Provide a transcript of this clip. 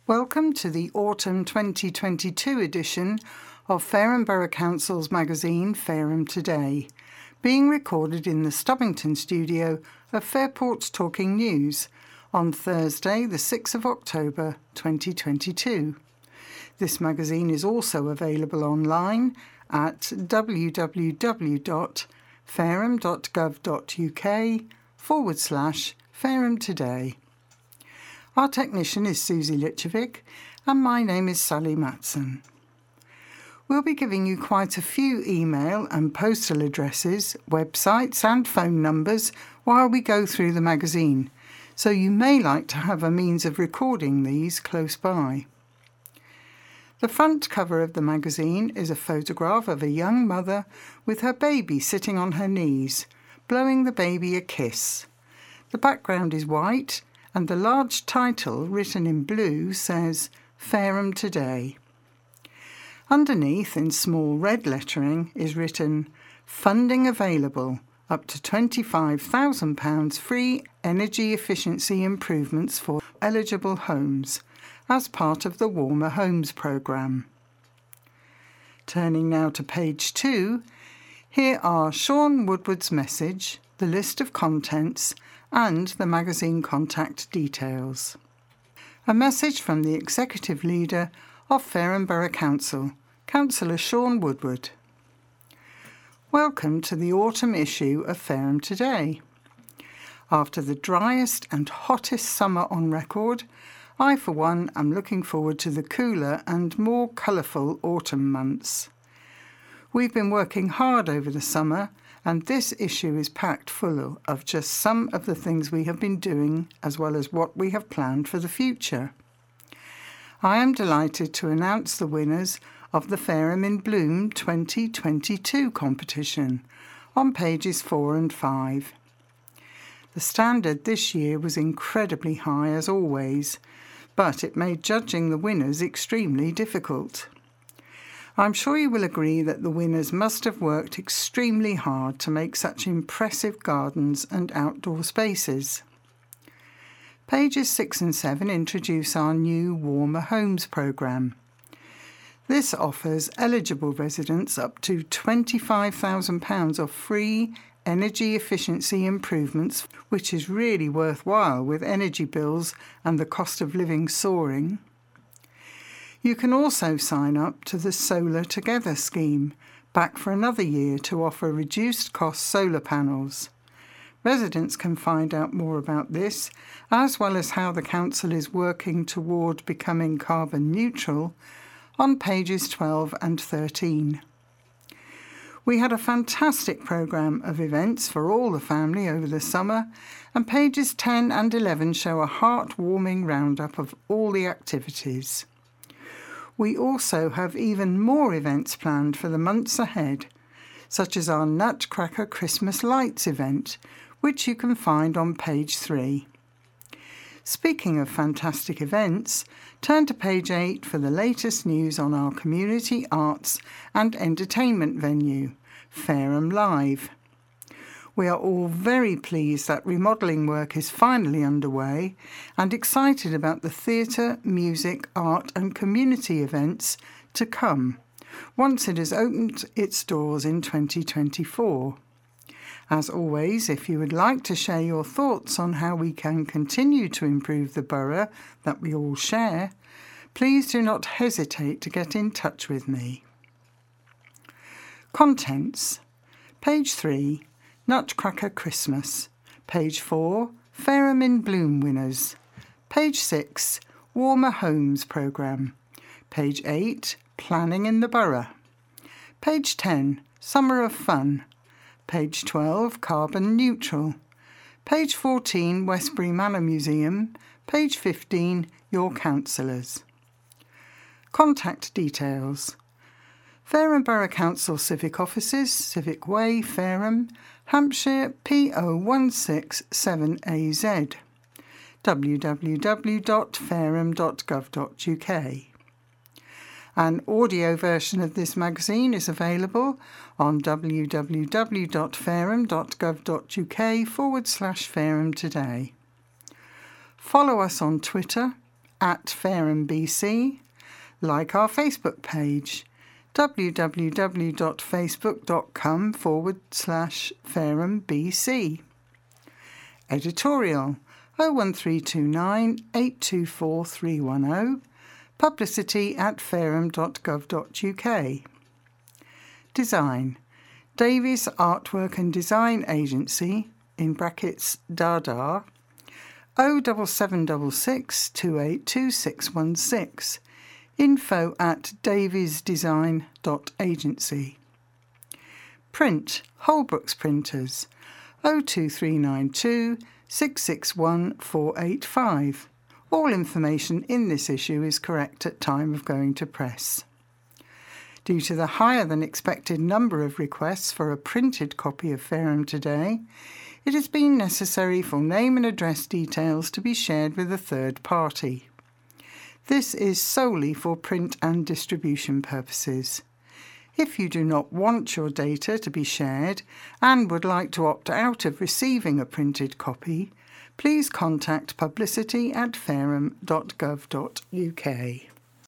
Welcome to the Autumn 2022 edition of Fareham Borough Council's magazine Fareham Today, being recorded in the Stubbington studio of Fairport's Talking News on Thursday the 6th of October 2022. This magazine is also available online at www.fareham.gov.uk/Fareham Today. Our technician is Susie Litchovic and my name is Sally Matson. We'll be giving you quite a few email and postal addresses, websites and phone numbers while we go through the magazine, so you may like to have a means of recording these close by. The front cover of the magazine is a photograph of a young mother with her baby sitting on her knees, blowing the baby a kiss. The background is white and the large title, written in blue, says Fareham Today. Underneath, in small red lettering, is written Funding available, up to £25,000 free energy efficiency improvements for eligible homes, as part of the Warmer Homes programme. Turning now to page 2, here are Sean Woodward's message, the list of contents, and the magazine contact details. A message from the Executive Leader of Fareham Borough Council, Councillor Sean Woodward. Welcome to the autumn issue of Fareham Today. After the driest and hottest summer on record, I for one am looking forward to the cooler and more colourful autumn months. We've been working hard over the summer, and this issue is packed full of just some of the things we have been doing as well as what we have planned for the future. I am delighted to announce the winners of the Fareham in Bloom 2022 competition on pages 4 and 5. The standard this year was incredibly high as always, but it made judging the winners extremely difficult. I'm sure you will agree that the winners must have worked extremely hard to make such impressive gardens and outdoor spaces. Pages 6 and 7 introduce our new Warmer Homes programme. This offers eligible residents up to £25,000 of free energy efficiency improvements, which is really worthwhile with energy bills and the cost of living soaring. You can also sign up to the Solar Together scheme, back for another year to offer reduced cost solar panels. Residents can find out more about this, as well as how the council is working toward becoming carbon neutral, on pages 12 and 13. We had a fantastic programme of events for all the family over the summer, and pages 10 and 11 show a heart-warming roundup of all the activities. We also have even more events planned for the months ahead, such as our Nutcracker Christmas Lights event, which you can find on page 3. Speaking of fantastic events, turn to page 8 for the latest news on our community arts and entertainment venue, Fareham Live. We are all very pleased that remodelling work is finally underway and excited about the theatre, music, art and community events to come once it has opened its doors in 2024. As always, if you would like to share your thoughts on how we can continue to improve the borough that we all share, please do not hesitate to get in touch with me. Contents. Page 3. Nutcracker Christmas. Page 4, Fareham in Bloom winners. Page 6, Warmer Homes programme. Page 8, Planning in the Borough. Page 10, Summer of Fun. Page 12, Carbon Neutral. Page 14, Westbury Manor Museum. Page 15, Your Councillors. Contact details. Fareham Borough Council Civic Offices, Civic Way, Fareham, Hampshire P0167AZ. www.fareham.gov.uk. An audio version of this magazine is available on www.fareham.gov.uk/Fareham Today. Follow us on Twitter @FarehambBC, like our Facebook page, www.facebook.com/FarehambBC. Editorial 01329 824 310, publicity@fareham.gov.uk. Design Davies Artwork and Design Agency, in brackets Dada, 07766 282 616, info@daviesdesign.agency. Print Holbrooks Printers, 02392 661 485. All information in this issue is correct at time of going to press. Due to the higher than expected number of requests for a printed copy of Fareham Today, it has been necessary for name and address details to be shared with a third party. This is solely for print and distribution purposes. If you do not want your data to be shared and would like to opt out of receiving a printed copy, please contact publicity@fareham.gov.uk.